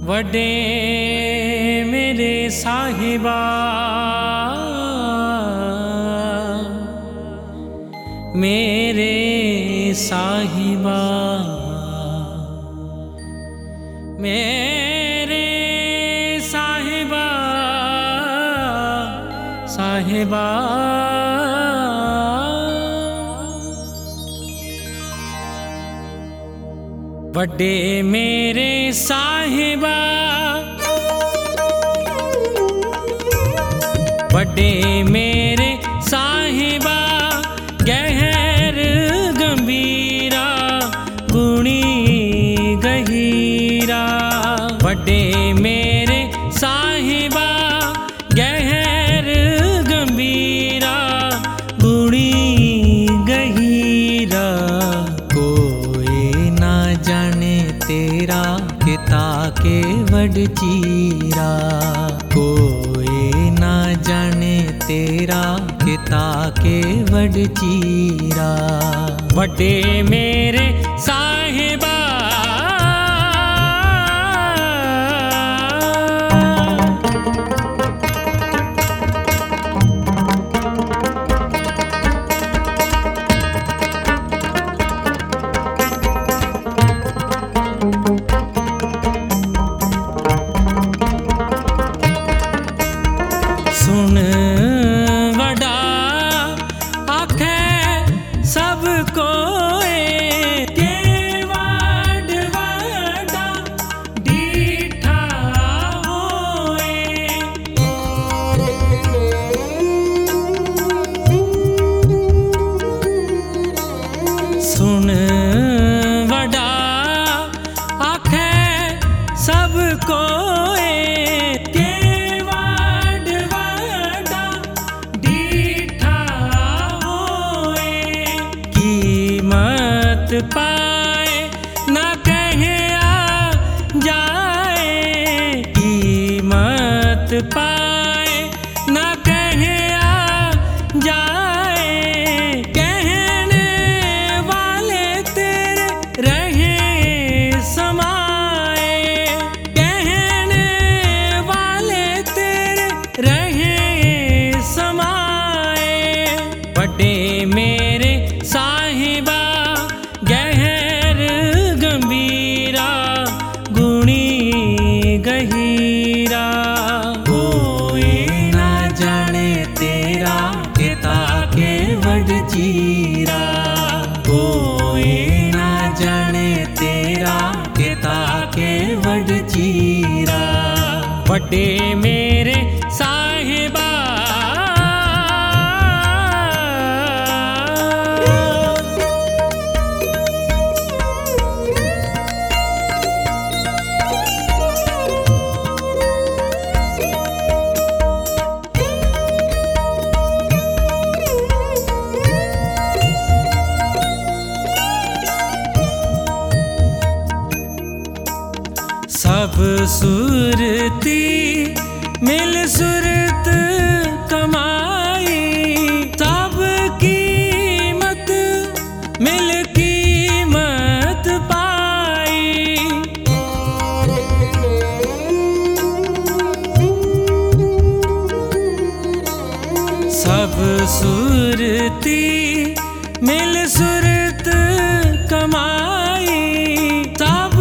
वड्डे मेरे साहिबा मेरे साहिबा मेरे साहिबा साहिबा वड्डे मेरे साहिबा वड्डे मेरे साहिबा गहर गंभीरा गुणी गहीरा वड्डे मेरे साहिबा गहर गंभीरा गुणी गहीरा जाने तेरा किता के वड चीरा कोई ना जाने तेरा किता के वड चीरा वड्डे मेरे साहिबा सुन वड़ा आखे सब कोए के वाड वड़ा डीठा होए सुन वड़ा आखे सब कोए पाए ना कहे आ जाए कीमत पाए ना कहे आ जाए कहने वाले तेरे रहे समाए कहने वाले तेरे रहे समाए वड्डे मेरे साहिबा गहर गंभीरा गुणी गहीरा कोई ना जाने तेरा किता के वड चीरा कोई ना जाने तेरा किता के वड चीरा वड्डे मेरे साहिबा सब सुरती मिल सुरत कमाई सब कीमत मिल कीमत पाई सब सुरती मिल सुरत कमाई सब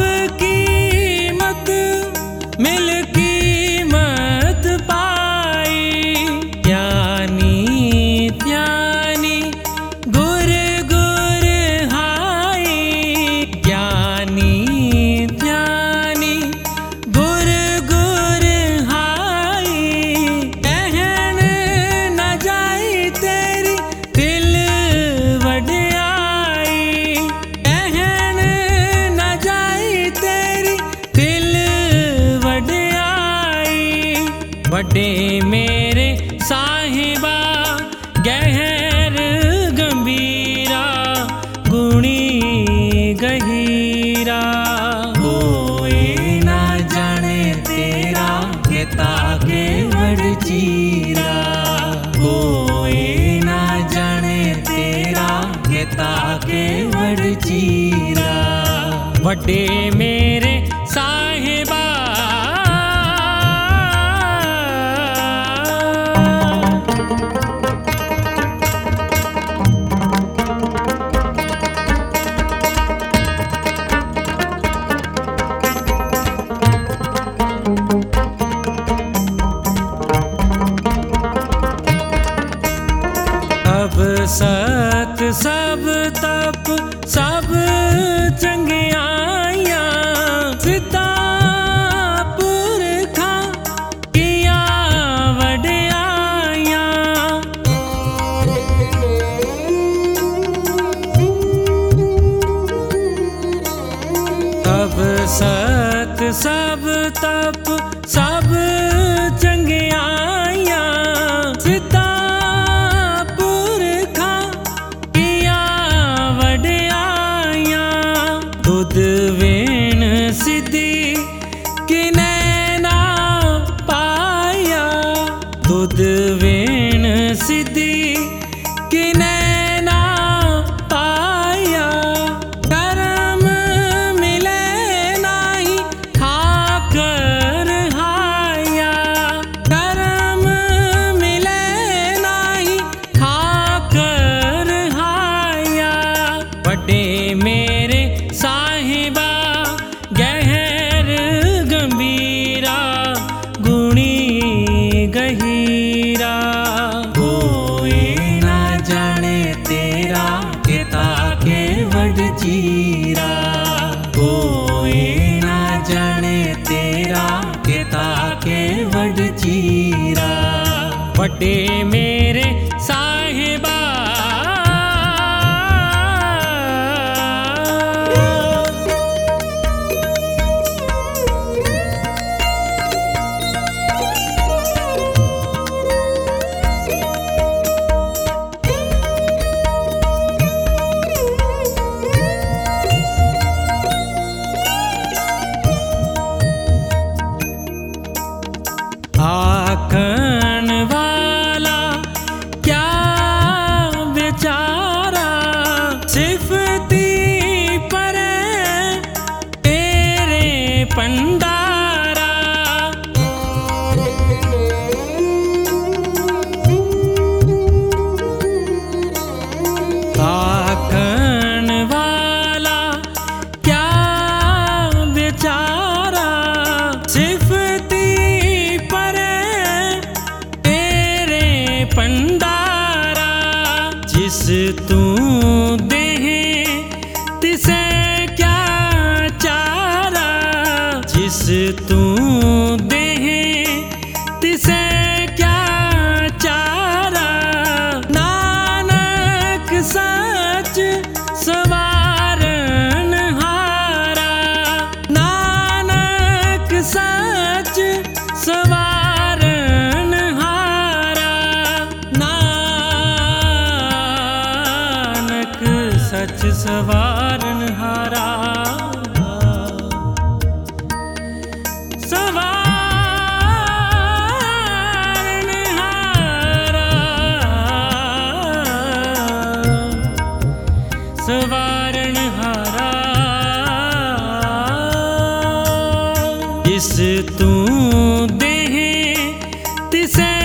मिल कीमत पाई ज्ञानी ज्ञानी गुर गुर हाई ज्ञानी ज्ञानी गुर गुर हाई कहन न जाई तेरी दिल वड्याई कहन न जाई तेरी दिल वड्डे मेरे साहिबा गहर गंभीरा गुणी गहीरा कोई ना जाने तेरा किता के वड चीरा कोई ना जाने तेरा किता के वड चीरा वड्डे मेरे साहिबा पिता पुरखा किया वड्याइयां। सब सत सब तप सब चंगियाइयां। पिता पुरखा किया वड्याइयां। दुध वेण सिद्धि किने ना पाया। दुध वेण सिद्धि किने ना पाया। कर्म मिले नाही खाकर हाया। कर्म मिले नाही खाकर हाया। बड़े मेरे साहिबा गहर गंभीरा गुणी गहीरा। कोई ना जाने तेरा पिता के वड चीरा। कोई ना जाने तेरा पिता के वड चीरा। बड़े मेरे साहिबा आखन वाला क्या बेचारा। सिफती परे तेरे पंडारा। आखन वाला क्या बेचारा। सिफती पंडारा। जिस तू देह तिसे क्या चारा। जिस तू देह तिसे क्या चारा। नानक सच सवारन हारा। नानक सच सवारन हारा। नानक सच सवारन हारा। सवारन हारा। सवारन हारा। जिस तू देह तिसे